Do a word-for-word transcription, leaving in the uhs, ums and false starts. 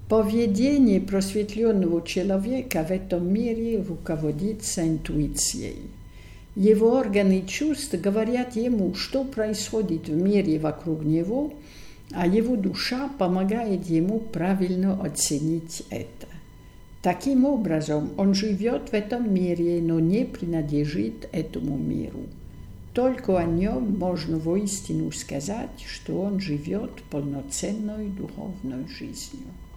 Поведение просветленного человека в этом мире руководится интуицией. Его органы чувств говорят ему, что происходит в мире вокруг него, а его душа помогает ему правильно оценить это. Таким образом, он живет в этом мире, но не принадлежит этому миру. Только о нем можно воистину сказать, что он живет полноценной духовной жизнью.